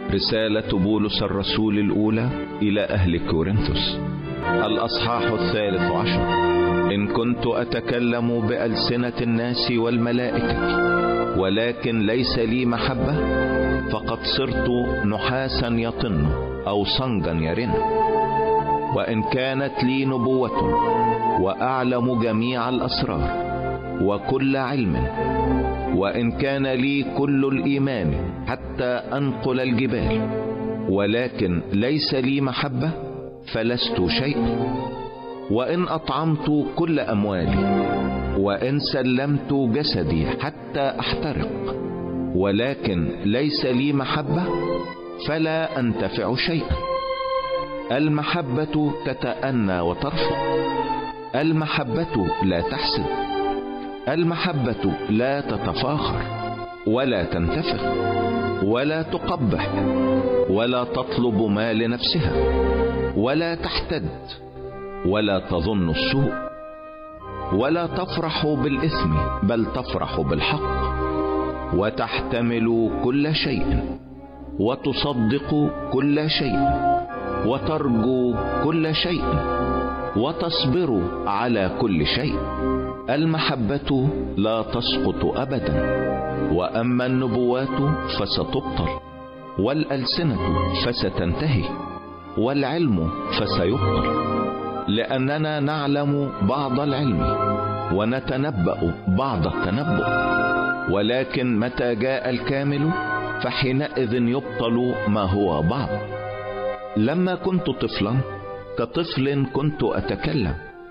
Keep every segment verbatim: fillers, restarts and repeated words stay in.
رسالة بولس الرسول الأولى إلى أهل كورنثوس، الأصحاح الثالث عشر. إن كنت أتكلم بألسنة الناس والملائكة ولكن ليس لي محبة، فقد صرت نحاسا يطن أو صنجا يرن. وإن كانت لي نبوة وأعلم جميع الأسرار وكل علم، وإن كان لي كل الإيمان حتى أنقل الجبال، ولكن ليس لي محبة، فلست شيء. وإن أطعمت كل أموالي وإن سلمت جسدي حتى أحترق، ولكن ليس لي محبة، فلا أنتفع شيئا. المحبة تتأنى وترفق، المحبة لا تحسد، المحبة لا تتفاخر ولا تنتفخ ولا تقبح ولا تطلب ما لنفسها ولا تحتد ولا تظن السوء ولا تفرح بالإثم، بل تفرح بالحق، وتحتمل كل شيء وتصدق كل شيء وترجو كل شيء وتصبر على كل شيء. المحبة لا تسقط أبدا. وأما النبوات فستبطل، والألسنة فستنتهي، والعلم فسيبطل، لأننا نعلم بعض العلم ونتنبأ بعض التنبؤ. ولكن متى جاء الكامل فحينئذ يبطل ما هو بعض. لما كنت طفلا كطفل كنت أتكلم،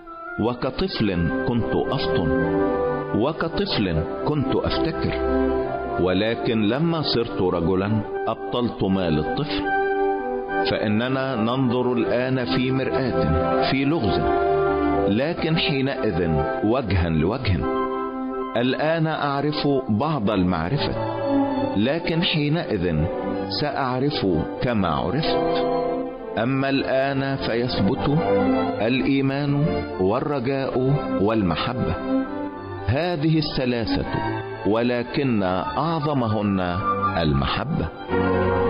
وكطفل كنت أفطن، وكطفل كنت أفتكر. ولكن لما صرت رجلا أبطلت ما للطفل. فإننا ننظر الآن في مرآة في لغز، لكن حينئذ وجها لوجه. الآن أعرف بعض المعرفة، لكن حينئذ سأعرف كما عرفت. أما الآن فيثبت الإيمان والرجاء والمحبة، هذه الثلاثة، ولكن أعظمهن المحبة.